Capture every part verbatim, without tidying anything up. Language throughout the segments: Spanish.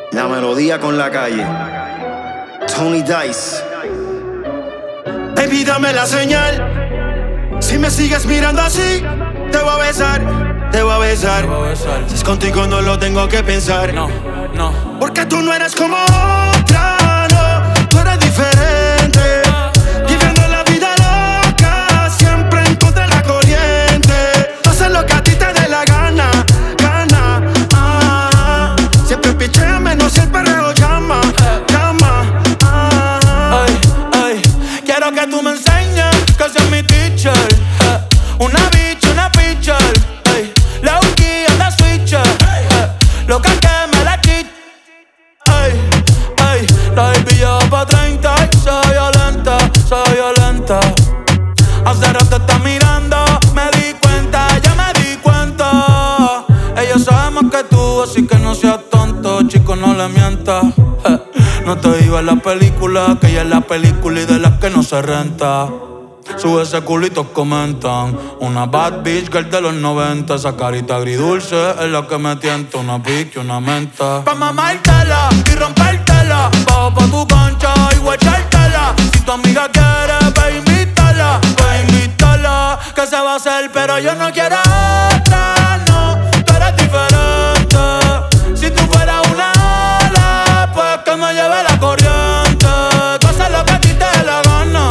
La melodía con la calle. Tony Dice. Baby, dame la señal. Si me sigues mirando así, te voy a besar, te voy a besar. Si es contigo no lo tengo que pensar. No, no. Porque tú no eres como otra, no. Tú eres diferente. Viviendo la vida loca, siempre en contra de la corriente. Tú haces lo que a ti te dé la gana, gana. Ah, siempre pichea menos si el perreo llama, llama. Ah. Ay, ay, quiero que tú me enseñes que seas mi teacher. Eh, una bitch, una pitcher. Ay, la Uki es la switcher. Eh, lo que me la chit. Ay, ay, la baby lleva pa' treinta y soy violenta, soy violenta. Hace rato está mirando, me di cuenta, ya me di cuenta. Ella sabe más que tú, así que no seas tonto, chico, no le mientas. Eh, no te iba en la película, que ella es la película y de las que no se renta. Sube ese culito, comentan. Una bad bitch girl de los noventa. Esa carita agridulce es la que me tienta. Una pique y una menta. Pa' mamártela y rompértela. Bajo pa' tu concha y guachártela. Si tu amiga quiere, ve invítala, ve invítala. Que se va a hacer, pero yo no quiero otra, no. Tú eres diferente. Si tú fueras una ala, pues que me lleve la corriente. Tú haces lo que a ti te dé la gana.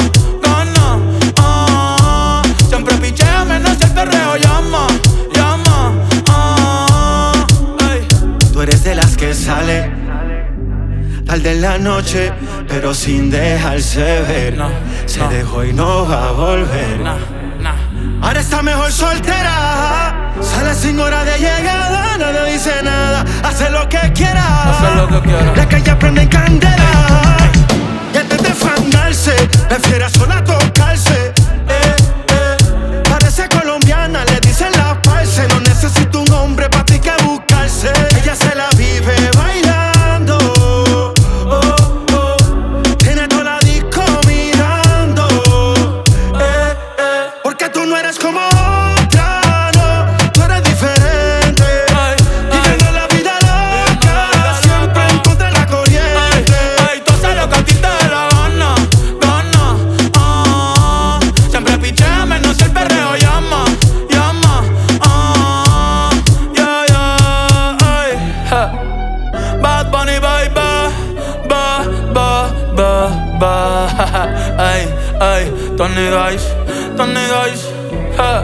Perreo llama, llama, ah, ay. Tú eres de las que sale tarde en la noche, pero sin dejarse ver. No, Se no. dejó y no va a volver. Nah, nah. Ahora está mejor soltera. Sale sin hora de llegada, no le dice nada. Hace lo que quiera. Hace lo que quiera. La calle prende en candela. Y antes de fandarse, prefiere sola tocarse. Eh, eh. Parece colombiana, le dicen la parce. No necesita un hombre pa' ti que buscarse. Ella se la vive bailando. Oh, oh. Tiene toda la disco mirando. Eh, eh. Porque tú no eres como otra, no. Tú eres diferente. Ay, Viviendo la vida loca, siempre en contra de la corriente. Ay, ay, tú haces lo que a ti te dé la gana, gana, ah. Siempre pichea menos si el perreo llama, llama, ah. Yeah, yeah, ay, ja. Bad Bunny, baby, ba, ba, ba, ba. Ay, ay, Tony Dice, Tony Dice, ja.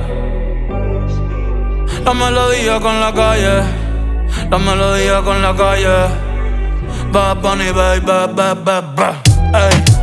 La melodía con la calle, la melodía con la calle. Bad Bunny, baby, ba, ba, ba, ba. Ey.